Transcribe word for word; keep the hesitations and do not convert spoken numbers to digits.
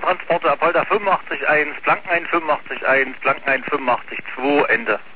Warentransporte ab heute fünfundachtzig eins, Blankenhain fünfundachtzig eins, Blankenhain fünfundachtzig zwei, Ende.